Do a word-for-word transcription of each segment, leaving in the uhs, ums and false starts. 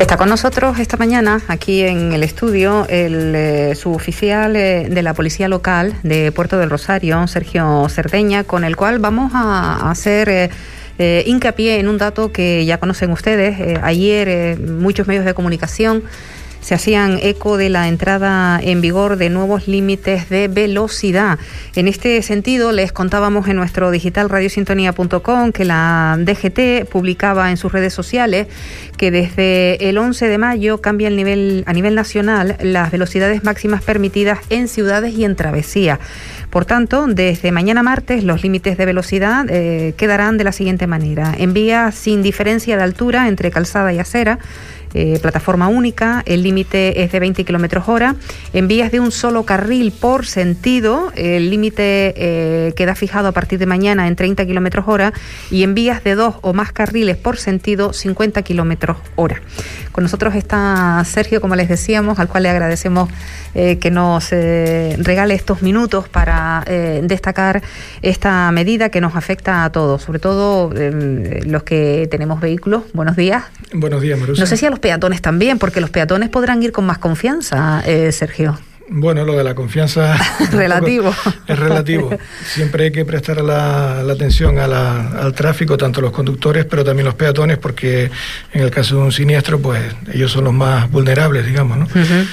Está con nosotros esta mañana, aquí en el estudio, el eh, suboficial eh, de la Policía Local de Puerto del Rosario, Sergio Cerdeña, con el cual vamos a, a hacer eh, eh, hincapié en un dato que ya conocen ustedes. Eh, ayer eh, muchos medios de comunicación se hacían eco de la entrada en vigor de nuevos límites de velocidad. En este sentido, les contábamos en nuestro digital radio sintonía punto com que la D G T publicaba en sus redes sociales que desde el once de mayo cambia el nivel, a nivel nacional las velocidades máximas permitidas en ciudades y en travesía. Por tanto, desde mañana martes los límites de velocidad eh, quedarán de la siguiente manera. En vías sin diferencia de altura entre calzada y acera, Eh, plataforma única, el límite es de veinte kilómetros hora. En vías de un solo carril por sentido, el límite eh, queda fijado a partir de mañana en treinta kilómetros hora, y en vías de dos o más carriles por sentido, cincuenta kilómetros hora. Con nosotros está Sergio, como les decíamos, al cual le agradecemos eh, que nos eh, regale estos minutos para eh, destacar esta medida que nos afecta a todos, sobre todo eh, los que tenemos vehículos. Buenos días. Buenos días, Marusa. No sé si a los peatones también, porque los peatones podrán ir con más confianza, eh, Sergio. Bueno, lo de la confianza relativo. es relativo. Siempre hay que prestar la, la atención a la, al tráfico, tanto los conductores, pero también los peatones, porque en el caso de un siniestro, pues ellos son los más vulnerables, digamos, ¿no? Uh-huh.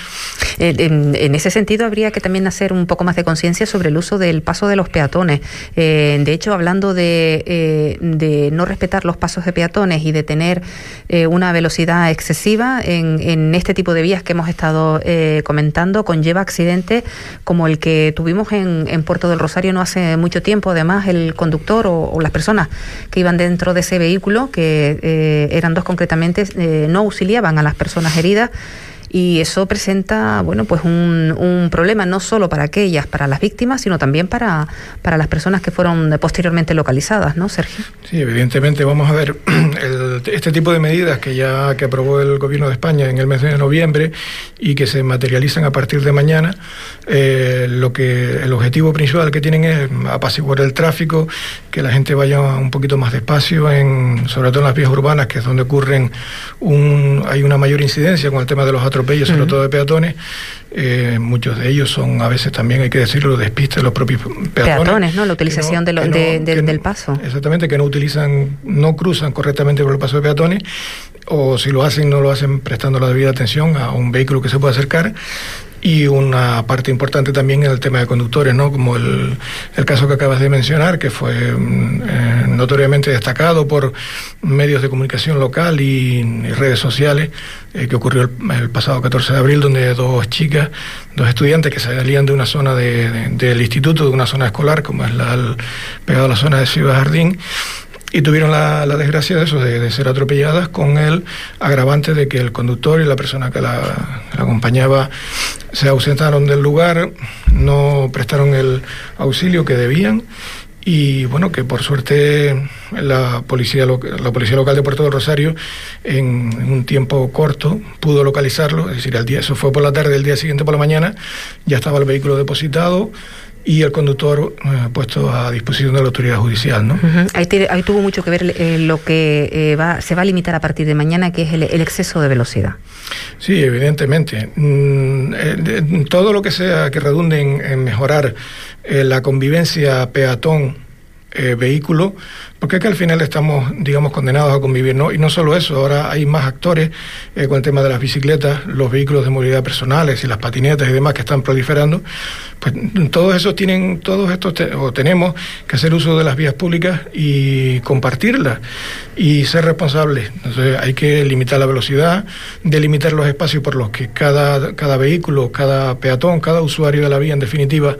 En, en ese sentido, habría que también hacer un poco más de conciencia sobre el uso del paso de los peatones. Eh, de hecho, hablando de, eh, de no respetar los pasos de peatones y de tener eh, una velocidad excesiva en, en este tipo de vías que hemos estado eh, comentando, conlleva accidentes como el que tuvimos en, en Puerto del Rosario no hace mucho tiempo. Además, el conductor o, o las personas que iban dentro de ese vehículo, que eh, eran dos concretamente, eh, no auxiliaban a las personas heridas. Y eso presenta, bueno, pues un, un problema no solo para aquellas, para las víctimas, sino también para, para las personas que fueron posteriormente localizadas, ¿no, Sergio? Sí, evidentemente. Vamos a ver, el, este tipo de medidas que ya que aprobó el Gobierno de España en el mes de noviembre y que se materializan a partir de mañana, eh, lo que el objetivo principal que tienen es apaciguar el tráfico, que la gente vaya un poquito más despacio, en, sobre todo en las vías urbanas, que es donde ocurren un, hay una mayor incidencia con el tema de los atropellos, sobre uh-huh. todo de peatones. Eh, muchos de ellos son, a veces también hay que decirlo, despistes de los propios peatones. Peatones, ¿no? La utilización no, de lo, no, de, de, no, del paso. Exactamente, que no utilizan, no cruzan correctamente por el paso de peatones, o si lo hacen, no lo hacen prestando la debida atención a un vehículo que se puede acercar. Y una parte importante también en el tema de conductores, ¿no? Como el, el caso que acabas de mencionar, que fue eh, notoriamente destacado por medios de comunicación local y, y redes sociales, eh, que ocurrió el, el pasado catorce de abril, donde dos chicas, dos estudiantes que salían de una zona de, de, del instituto, de una zona escolar, como es la, el, pegado a la zona de Ciudad Jardín, y tuvieron la, la desgracia de eso, de, de ser atropelladas, con el agravante de que el conductor y la persona que la, la acompañaba se ausentaron del lugar, no prestaron el auxilio que debían, y bueno, que por suerte la policía, la policía local de Puerto del Rosario en, en un tiempo corto pudo localizarlo. Es decir, al día, eso fue por la tarde, el día siguiente por la mañana ya estaba el vehículo depositado y el conductor eh, puesto a disposición de la autoridad judicial, ¿no? Uh-huh. Ahí, te, ahí tuvo mucho que ver eh, lo que eh, va, se va a limitar a partir de mañana, que es el, el exceso de velocidad. Sí, evidentemente. Mm, eh, todo lo que sea que redunde en, en mejorar eh, la convivencia peatón-vehículo, eh, porque es que al final estamos, digamos, condenados a convivir, ¿no? Y no solo eso, ahora hay más actores eh, con el tema de las bicicletas, los vehículos de movilidad personales y las patinetas y demás que están proliferando. Pues todos esos tienen, todos estos te, o tenemos que hacer uso de las vías públicas y compartirlas y ser responsables. Entonces hay que limitar la velocidad, delimitar los espacios por los que cada, cada vehículo, cada peatón, cada usuario de la vía, en definitiva,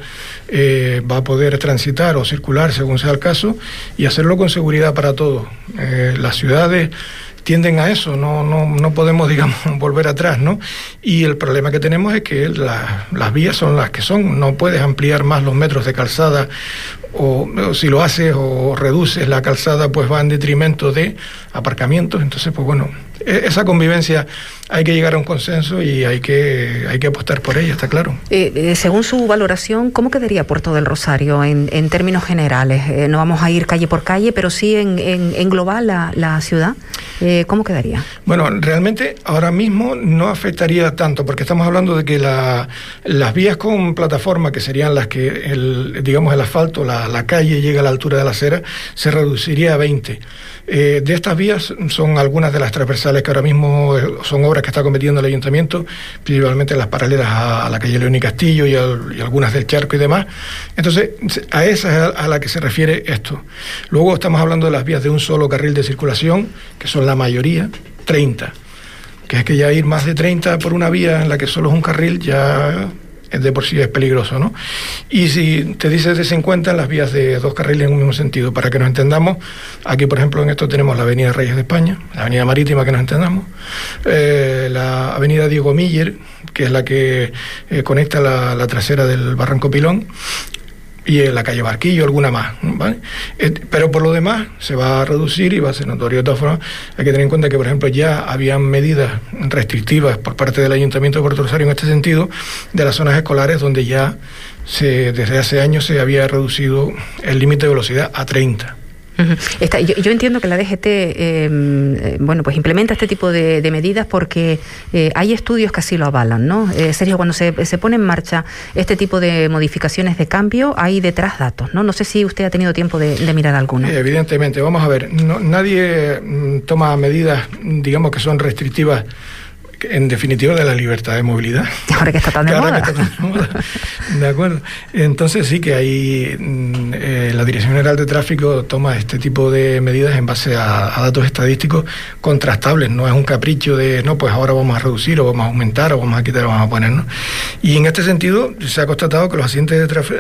eh, va a poder transitar o circular según sea el caso, y hacerlo con seguridad para todos. Eh, las ciudades tienden a eso, no, no, no podemos, digamos, volver atrás, ¿no? Y el problema que tenemos es que la, las vías son las que son, no puedes ampliar más los metros de calzada, o, o si lo haces o reduces la calzada, pues va en detrimento de aparcamientos. Entonces, pues bueno, esa convivencia hay que llegar a un consenso y hay que, hay que apostar por ella, está claro. Eh, eh, según su valoración, ¿cómo quedaría Puerto del Rosario en, en términos generales? Eh, no vamos a ir calle por calle, pero sí en, en, en global la, la ciudad. Eh, ¿Cómo quedaría? Bueno, realmente ahora mismo no afectaría tanto, porque estamos hablando de que la, las vías con plataforma, que serían las que, el, digamos, el asfalto, la, la calle llega a la altura de la acera, se reduciría a veinte. Eh, de estas vías son algunas de las transversales que ahora mismo son obras que está cometiendo el ayuntamiento, principalmente las paralelas a, a la calle León y Castillo y, al, y algunas del Charco y demás. Entonces, a esa es a la que se refiere esto. Luego estamos hablando de las vías de un solo carril de circulación, que son la mayoría, treinta. Que es que ya ir más de treinta por una vía en la que solo es un carril ya de por sí es peligroso, ¿no? Y si te dices de cincuenta en las vías de dos carriles en un mismo sentido, para que nos entendamos, aquí por ejemplo en esto tenemos la avenida Reyes de España, la avenida Marítima, que nos entendamos, eh, la avenida Diego Miller, que es la que eh, conecta la, la trasera del Barranco Pilón, y en la calle Barquillo, alguna más, ¿vale? Eh, pero por lo demás se va a reducir y va a ser notorio. De todas formas, hay que tener en cuenta que, por ejemplo, ya habían medidas restrictivas por parte del Ayuntamiento de Puerto Rosario en este sentido, de las zonas escolares, donde ya se, desde hace años se había reducido el límite de velocidad a treinta. Uh-huh. Está, yo, yo entiendo que la D G T eh, bueno, pues implementa este tipo de, de medidas porque eh, hay estudios que así lo avalan, ¿no? Eh, Sergio, cuando se, se pone en marcha este tipo de modificaciones de cambio, hay detrás datos, ¿no? No sé si usted ha tenido tiempo de, de mirar alguno. Eh, evidentemente, vamos a ver, no, nadie mm, toma medidas, digamos, que son restrictivas, en definitiva, de la libertad de movilidad. Ahora que está tan de Ahora moda. que está tan de moda. De acuerdo. Entonces sí que hay eh, la Dirección General de Tráfico toma este tipo de medidas en base a, a datos estadísticos contrastables. No es un capricho de, no, pues ahora vamos a reducir o vamos a aumentar o vamos a quitar o vamos a poner, ¿no? Y en este sentido se ha constatado que los accidentes de, traf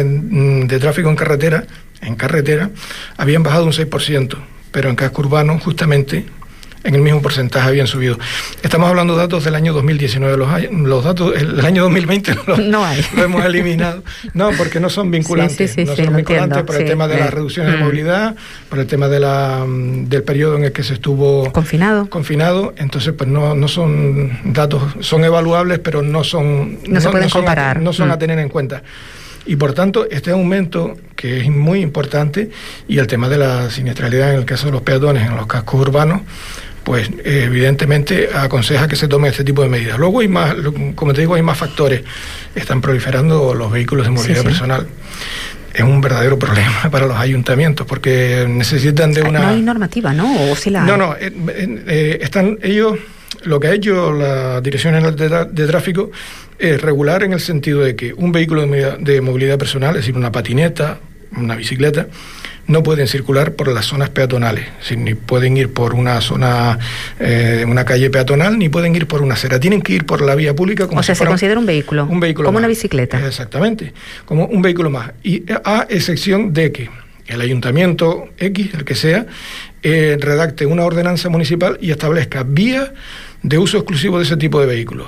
de tráfico en carretera, en carretera, habían bajado un seis por ciento, pero en casco urbano justamente en el mismo porcentaje habían subido. Estamos hablando de datos del año dos mil diecinueve, los, los datos el año dos mil veinte lo, no hay. lo hemos eliminado. No, porque no son vinculantes. Sí, sí, sí, no sí, son vinculantes entiendo, por sí. el tema de eh. las reducciones mm. de movilidad, por el tema de la, del periodo en el que se estuvo confinado. confinado. Entonces, pues no, no son datos, son evaluables, pero no son... No, no se pueden no son comparar. A, no son mm. a tener en cuenta. Y por tanto, este aumento, que es muy importante, y el tema de la siniestralidad en el caso de los peatones en los cascos urbanos, pues eh, evidentemente aconseja que se tome este tipo de medidas. Luego hay más, como te digo, hay más factores. Están proliferando los vehículos de movilidad sí, sí. personal. Es un verdadero problema para los ayuntamientos porque necesitan de una... No hay normativa, ¿no? ¿O sí la hay? No, no. Eh, eh, están ellos... Lo que ha hecho la Dirección General de, de Tráfico es regular en el sentido de que un vehículo de movilidad, de movilidad personal, es decir, una patineta, una bicicleta, no pueden circular por las zonas peatonales, es decir, ni pueden ir por una zona, eh, una calle peatonal, ni pueden ir por una acera, tienen que ir por la vía pública. Como o sea, si se considera un vehículo, un vehículo como más. Una bicicleta. Exactamente, como un vehículo más, y a excepción de que el ayuntamiento X, el que sea, eh, redacte una ordenanza municipal y establezca vías de uso exclusivo de ese tipo de vehículos.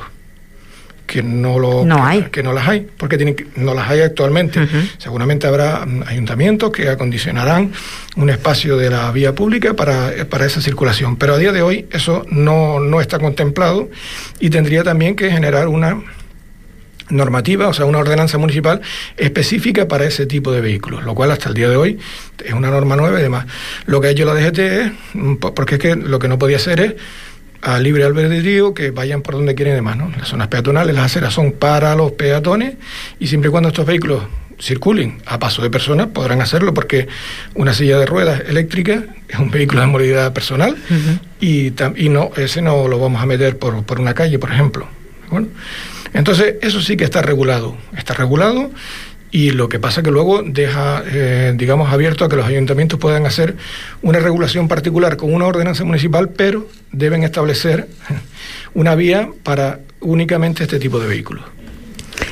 Que no lo no que, hay. que no las hay, porque tienen que, no las hay actualmente. Uh-huh. Seguramente habrá ayuntamientos que acondicionarán un espacio de la vía pública para, para esa circulación, pero a día de hoy eso no, no está contemplado y tendría también que generar una normativa, o sea, una ordenanza municipal específica para ese tipo de vehículos, lo cual hasta el día de hoy es una norma nueva y demás. Lo que ha hecho la D G T es, porque es que lo que no podía hacer es a libre albedrío que vayan por donde quieren y demás, ¿no? Las zonas peatonales, las aceras son para los peatones y siempre y cuando estos vehículos circulen a paso de personas podrán hacerlo porque una silla de ruedas eléctrica es un vehículo de movilidad personal uh-huh. y, y no ese no lo vamos a meter por, por una calle, por ejemplo. Bueno, entonces eso sí que está regulado, está regulado. Y lo que pasa que luego deja, eh, digamos, abierto a que los ayuntamientos puedan hacer una regulación particular con una ordenanza municipal, pero deben establecer una vía para únicamente este tipo de vehículos.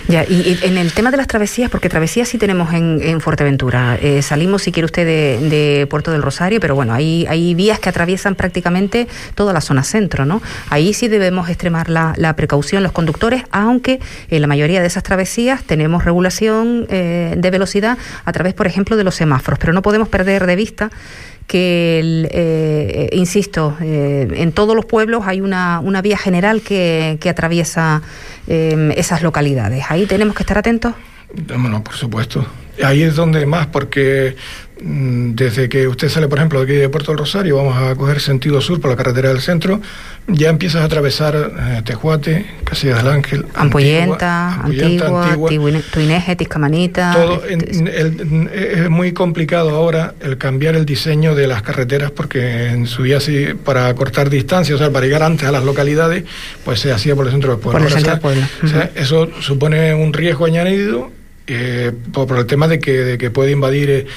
Ya, y, y en el tema de las travesías, porque travesías sí tenemos en, en Fuerteventura, eh, salimos si quiere usted de, de Puerto del Rosario, pero bueno, hay, hay vías que atraviesan prácticamente toda la zona centro, ¿no? Ahí sí debemos extremar la, la precaución los conductores, aunque en la mayoría de esas travesías tenemos regulación eh, de velocidad a través, por ejemplo, de los semáforos, pero no podemos perder de vista que, el, eh, insisto, eh, en todos los pueblos hay una, una vía general que, que atraviesa eh, esas localidades. Ahí tenemos que estar atentos. Bueno, por supuesto. Ahí es donde más, porque mmm, desde que usted sale, por ejemplo, de aquí de Puerto del Rosario, vamos a coger sentido sur por la carretera del centro, ya empiezas a atravesar eh, Tejuate, Casillas del Ángel, Ampollenta, Antigua, Antigua, Antigua Tuineje, Tiscamanita. Todo en, el, es muy complicado ahora el cambiar el diseño de las carreteras, porque en su día sí, para cortar distancias, o sea, para llegar antes a las localidades, pues se hacía por el centro del pueblo. Por el centro del pueblo. O sea, uh-huh. Eso supone un riesgo añadido. Eh, por, por el tema de que, de que puede invadir eh,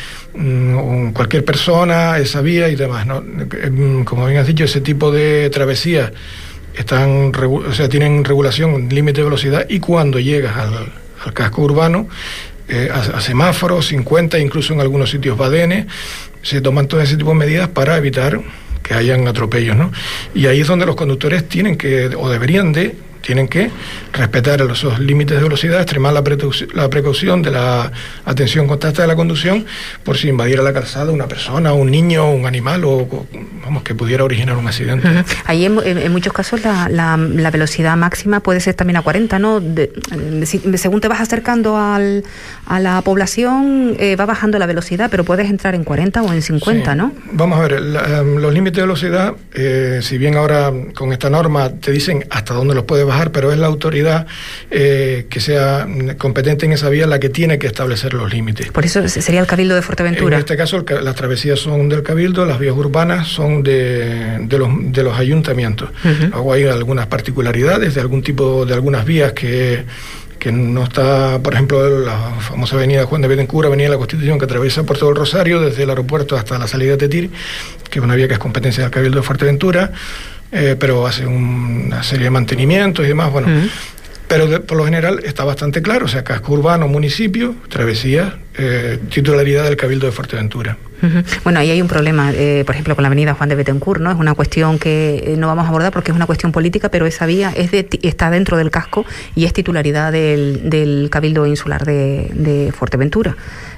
um, cualquier persona esa vía y demás, ¿no? Eh, como bien has dicho, ese tipo de travesías están, o sea, tienen regulación, límite de velocidad, y cuando llegas al, al casco urbano, eh, a, a semáforos, cincuenta, incluso en algunos sitios badenes, se toman todo ese tipo de medidas para evitar que hayan atropellos, ¿no? Y ahí es donde los conductores tienen que, o deberían de, tienen que respetar esos límites de velocidad, extremar la, precaución, la precaución de la atención constante de la conducción, por si invadiera la calzada una persona, un niño, un animal, o, o vamos, que pudiera originar un accidente. Uh-huh. Ahí en, en muchos casos la, la, la velocidad máxima puede ser también a cuarenta, ¿no? De, de, según te vas acercando al, a la población, eh, va bajando la velocidad, pero puedes entrar en cuarenta o en cincuenta, sí. ¿No? Vamos a ver, la, los límites de velocidad, eh, si bien ahora con esta norma te dicen hasta dónde los puedes bajar, pero es la autoridad eh, que sea competente en esa vía la que tiene que establecer los límites. Por eso sería el Cabildo de Fuerteventura. En este caso, el, las travesías son del Cabildo, las vías urbanas son de, de, los, de los ayuntamientos. Uh-huh. Luego hay algunas particularidades de algún tipo, de algunas vías que... que no está, por ejemplo, la famosa avenida Juan de Betancourt, avenida de la Constitución, que atraviesa Puerto del Rosario desde el aeropuerto hasta la salida de Tetir, que es una vía que es competencia del Cabildo de Fuerteventura, eh, pero hace un, una serie de mantenimientos y demás, bueno, uh-huh. Pero de, por lo general está bastante claro, o sea, casco urbano, municipio, travesía, eh, titularidad del Cabildo de Fuerteventura. Uh-huh. Bueno, ahí hay un problema, eh, por ejemplo, con la avenida Juan de Betancourt, ¿no? Es una cuestión que no vamos a abordar porque es una cuestión política, pero esa vía es de, está dentro del casco y es titularidad del, del Cabildo Insular de, de Fuerteventura.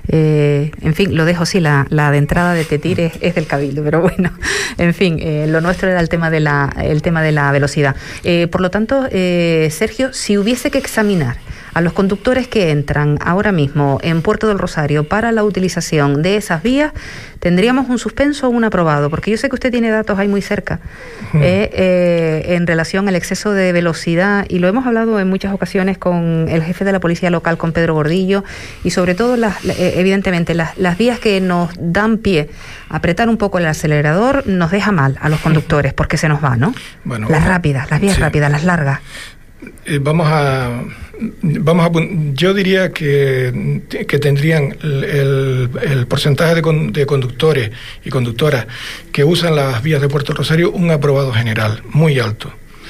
Eh, en fin, lo dejo así, la, la de entrada de Tetir es, es del Cabildo, pero bueno, en fin, eh, lo nuestro era el tema de la, el tema de la velocidad. Eh, por lo tanto, eh, Sergio, si hubiese que examinar a los conductores que entran ahora mismo en Puerto del Rosario para la utilización de esas vías, ¿tendríamos un suspenso o un aprobado? Porque yo sé que usted tiene datos ahí muy cerca uh-huh. eh, eh, en relación al exceso de velocidad, y lo hemos hablado en muchas ocasiones con el jefe de la policía local, con Pedro Gordillo, y sobre todo, las, evidentemente, las, las vías que nos dan pie a apretar un poco el acelerador nos deja mal a los conductores, porque se nos va, ¿no? Bueno, las rápidas, las vías sí. rápidas, las largas. Eh, vamos a... Vamos a, yo diría que, que tendrían el, el, el porcentaje de, con, de conductores y conductoras que usan las vías de Puerto Rosario un aprobado general, muy alto,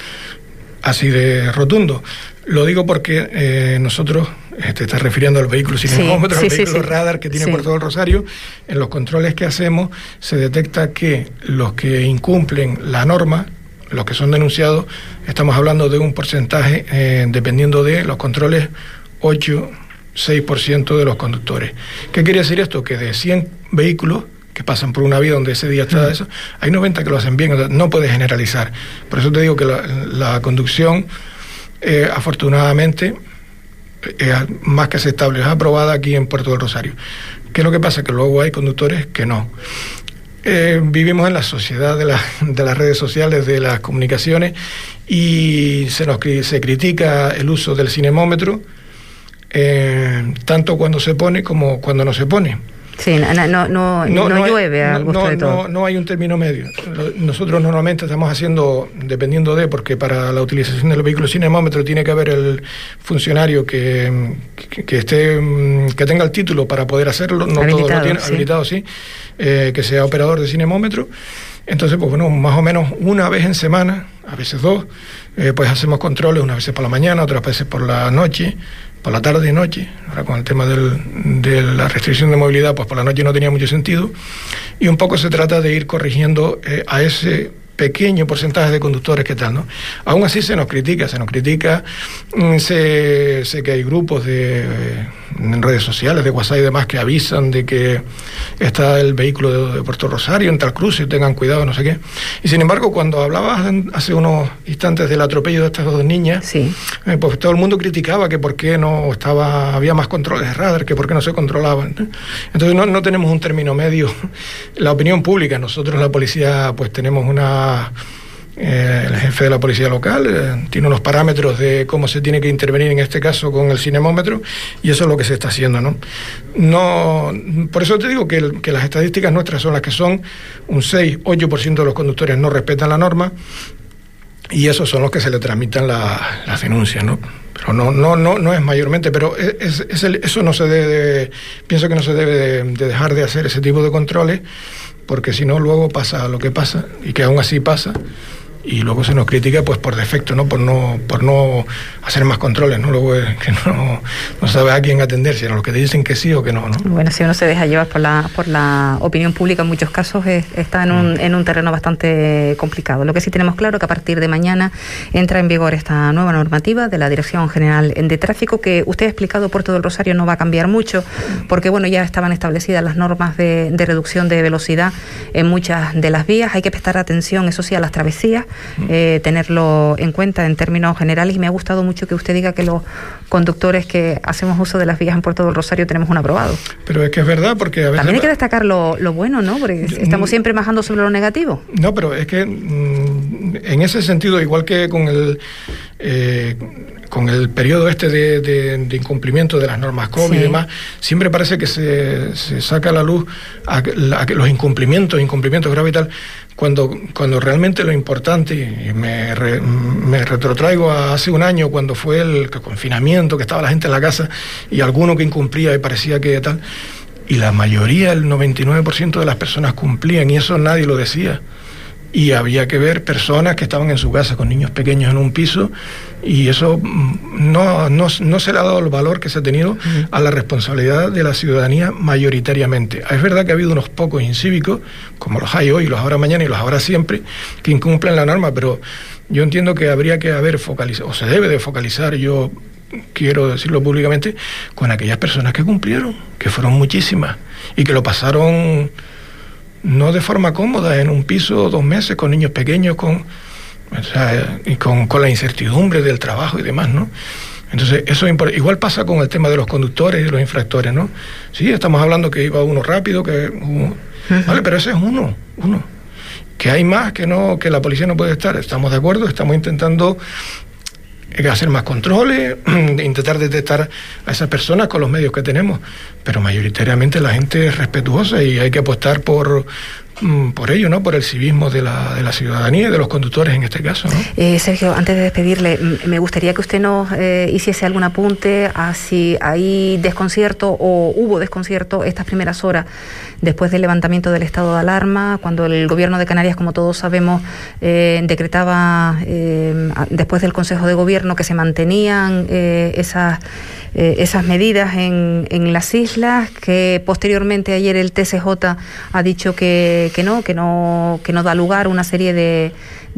así de rotundo. Lo digo porque eh, nosotros, te estás refiriendo al vehículo cinemómetro, sí, sí, al vehículo sí, radar que tiene sí. Puerto del Rosario, en los controles que hacemos se detecta que los que incumplen la norma, los que son denunciados, estamos hablando de un porcentaje, eh, dependiendo de los controles, ocho, seis por ciento de los conductores. ¿Qué quiere decir esto? Que de cien vehículos que pasan por una vía donde ese día está eso, hay noventa que lo hacen bien, no puede generalizar. Por eso te digo que la, la conducción, eh, afortunadamente, es más que aceptable, es aprobada aquí en Puerto del Rosario. ¿Qué es lo que pasa? Que luego hay conductores que no. Eh, vivimos en la sociedad de, la, de las redes sociales, de las comunicaciones, y se nos se critica el uso del cinemómetro, eh, tanto cuando se pone como cuando no se pone. Sí, no, no, no, no, no llueve hay, al gusto no, de todo. No, no hay un término medio. Nosotros normalmente estamos haciendo, dependiendo de, porque para la utilización del vehículo cinemómetro tiene que haber el funcionario que, que, que esté que tenga el título para poder hacerlo, no todos lo tienen, sí. habilitado, sí, eh, que sea operador de cinemómetro. Entonces, pues bueno, más o menos una vez en semana, a veces dos, eh, pues hacemos controles, unas veces por la mañana, otras veces por la noche, por la tarde y noche. Ahora con el tema del, de la restricción de movilidad, pues por la noche no tenía mucho sentido. Y un poco se trata de ir corrigiendo eh, a ese pequeño porcentaje de conductores que tal, ¿no? Aún así se nos critica, se nos critica, sé, sé que hay grupos de, en redes sociales, de WhatsApp y demás, que avisan de que está el vehículo de, de Puerto Rosario en tal cruce, tengan cuidado, no sé qué. Y sin embargo, cuando hablabas hace unos instantes del atropello de estas dos niñas, sí. eh, pues todo el mundo criticaba que por qué no estaba, había más controles de radar, que por qué no se controlaban, ¿no? Entonces no, no tenemos un término medio. La opinión pública, nosotros la policía pues tenemos una Eh, el jefe de la policía local eh, tiene unos parámetros de cómo se tiene que intervenir en este caso con el cinemómetro, y eso es lo que se está haciendo, ¿no? No, por eso te digo que, el, que las estadísticas nuestras son las que son. Un seis ocho por ciento de los conductores no respetan la norma, y esos son los que se le tramitan la, las denuncias, ¿no? Pero no, no, no, no es mayormente, pero es, es el, eso no se debe de, pienso que no se debe de, de dejar de hacer ese tipo de controles, porque si no luego pasa lo que pasa, y que aún así pasa, y luego se nos critica pues por defecto, ¿no? Por no, por no hacer más controles, ¿no? Luego es que no, no sabe a quién atender, sino los que te dicen que sí o que no, ¿no? Bueno, si uno se deja llevar por la, por la opinión pública, en muchos casos es, está en un, en un terreno bastante complicado. Lo que sí tenemos claro es que a partir de mañana entra en vigor esta nueva normativa de la Dirección General de Tráfico, que usted ha explicado, Puerto del Rosario no va a cambiar mucho, porque bueno, ya estaban establecidas las normas de, de reducción de velocidad en muchas de las vías. Hay que prestar atención, eso sí, a las travesías, Eh, tenerlo en cuenta en términos generales, y me ha gustado mucho que usted diga que los conductores que hacemos uso de las vías en Puerto del Rosario tenemos un aprobado. Pero es que es verdad, porque a veces... También hay que destacar lo, lo bueno, ¿no? Porque estamos siempre bajando sobre lo negativo. No, pero es que mmm, en ese sentido, igual que con el eh, con el periodo este de, de, de incumplimiento de las normas COVID, sí, y demás, siempre parece que se, se saca a la luz a, a, a los incumplimientos, incumplimientos graves y tal, cuando, cuando realmente lo importante, y me, re, me retrotraigo a hace un año, cuando fue el confinamiento, que estaba la gente en la casa y alguno que incumplía y parecía que tal, y la mayoría, el noventa y nueve por ciento de las personas cumplían, y eso nadie lo decía. Y había que ver personas que estaban en su casa con niños pequeños en un piso, y eso no, no, no se le ha dado el valor que se ha tenido a la responsabilidad de la ciudadanía mayoritariamente. Es verdad que ha habido unos pocos incívicos, como los hay hoy, los habrá mañana y los habrá siempre, que incumplen la norma, pero yo entiendo que habría que haber focalizado, o se debe de focalizar, yo quiero decirlo públicamente, con aquellas personas que cumplieron, que fueron muchísimas, y que lo pasaron no de forma cómoda, en un piso dos meses con niños pequeños, con, o sea, y con, con la incertidumbre del trabajo y demás, ¿no? Entonces, eso es importante. Igual pasa con el tema de los conductores y de los infractores, ¿no? Sí, estamos hablando que iba uno rápido, que uh, vale, pero ese es uno, uno. Que hay más, que no, que la policía no puede estar. Estamos de acuerdo, estamos intentando hacer más controles, intentar detectar a esas personas con los medios que tenemos, pero mayoritariamente la gente es respetuosa y hay que apostar por por ello, ¿no? Por el civismo de la, de la ciudadanía y de los conductores en este caso, ¿no? Eh, Sergio, antes de despedirle, me gustaría que usted nos eh, hiciese algún apunte a si hay desconcierto o hubo desconcierto estas primeras horas después del levantamiento del estado de alarma, cuando el gobierno de Canarias, como todos sabemos, eh, decretaba eh, después del Consejo de Gobierno que se mantenían eh, esas Eh, esas medidas en, en las islas, que posteriormente ayer el T C J ha dicho que, que no, que no, que no da lugar a una serie de,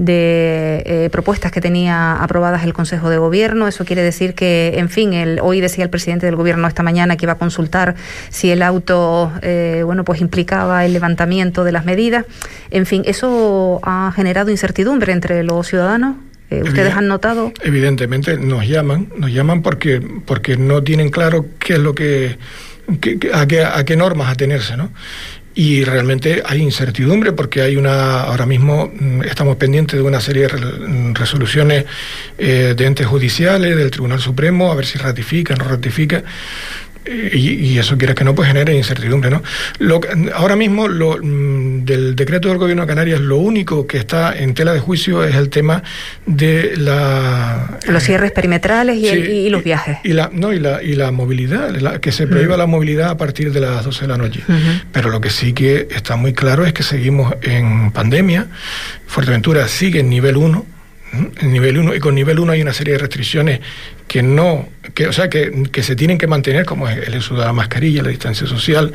de eh, propuestas que tenía aprobadas el Consejo de Gobierno. Eso quiere decir que, en fin, el, hoy decía el presidente del Gobierno esta mañana que iba a consultar si el auto eh, bueno, pues implicaba el levantamiento de las medidas. En fin, eso ha generado incertidumbre entre los ciudadanos. Eh, ¿Ustedes han notado? Evidentemente nos llaman, nos llaman porque porque no tienen claro qué es lo que, que, que a qué a qué normas atenerse, ¿no? Y realmente hay incertidumbre porque hay una, ahora mismo estamos pendientes de una serie de resoluciones eh, de entes judiciales, del Tribunal Supremo, a ver si ratifica, no ratifica. Y, y eso, quieras que no, pues genera incertidumbre, ¿no? Lo, ahora mismo, lo, del decreto del Gobierno de Canarias, lo único que está en tela de juicio es el tema de la... Los cierres perimetrales y, sí, el, y, y los viajes. Y la, no, y la, y la movilidad, la, que se prohíba uh-huh. la movilidad a partir de las doce de la noche. Uh-huh. Pero lo que sí que está muy claro es que seguimos en pandemia. Fuerteventura sigue en nivel uno. En nivel uno, y con nivel uno hay una serie de restricciones que no, que, o sea, que, que se tienen que mantener, como es el uso de la mascarilla, la distancia social.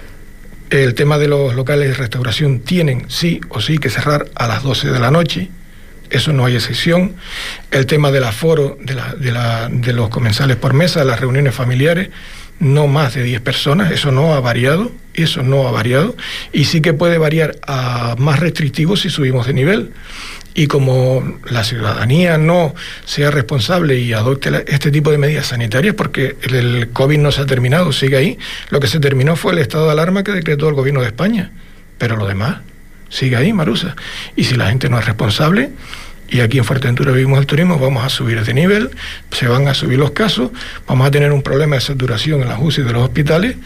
El tema de los locales de restauración tienen sí o sí que cerrar a las doce de la noche, eso no hay excepción. El tema del aforo de, la, de, la, de los comensales por mesa, las reuniones familiares, no más de diez personas, eso no ha variado, eso no ha variado, y sí que puede variar a más restrictivo si subimos de nivel. Y como la ciudadanía no sea responsable y adopte la, este tipo de medidas sanitarias, porque el, el COVID no se ha terminado, sigue ahí, lo que se terminó fue el estado de alarma que decretó el Gobierno de España, pero lo demás sigue ahí, Marusa. Y si la gente no es responsable, y aquí en Fuerteventura vivimos el turismo, vamos a subir de nivel, se van a subir los casos, vamos a tener un problema de saturación en las U C I de los hospitales,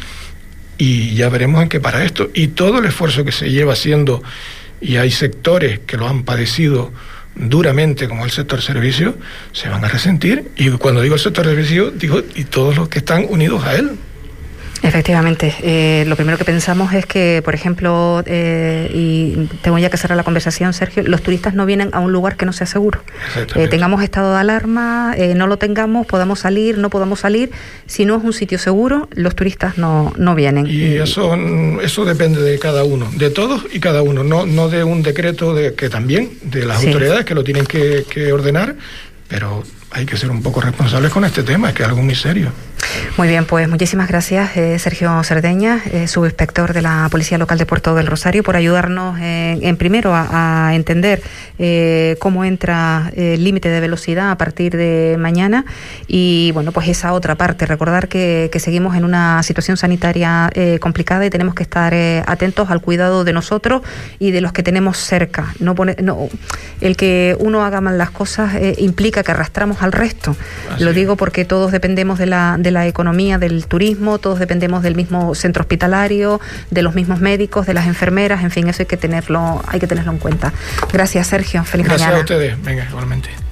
y ya veremos en qué para esto. Y todo el esfuerzo que se lleva haciendo, y hay sectores que lo han padecido duramente, como el sector servicio, se van a resentir. Y cuando digo el sector servicio, digo y todos los que están unidos a él. Efectivamente, eh, lo primero que pensamos es que, por ejemplo, eh, y tengo ya que cerrar la conversación, Sergio, los turistas no vienen a un lugar que no sea seguro. Eh, tengamos estado de alarma, eh, no lo tengamos, podamos salir, no podamos salir, si no es un sitio seguro, los turistas no, no vienen. Y eso, eso depende de cada uno, de todos y cada uno, no, no de un decreto de, que también, de las sí. autoridades que lo tienen que, que ordenar, pero hay que ser un poco responsables con este tema, es que es algo muy serio. Muy bien, pues muchísimas gracias, eh, Sergio Cerdeña, eh, subinspector de la Policía Local de Puerto del Rosario, por ayudarnos en, en primero a, a entender eh, cómo entra el límite de velocidad a partir de mañana y, bueno, pues esa otra parte, recordar que, que seguimos en una situación sanitaria eh, complicada y tenemos que estar eh, atentos al cuidado de nosotros y de los que tenemos cerca. No pone, no, el que uno haga mal las cosas eh, implica que arrastramos al resto. Así. Lo digo porque todos dependemos de la, de la economía, del turismo, todos dependemos del mismo centro hospitalario, de los mismos médicos, de las enfermeras, en fin, eso hay que tenerlo, hay que tenerlo en cuenta. Gracias, Sergio. Feliz Gracias mañana. Gracias a ustedes. Venga, igualmente.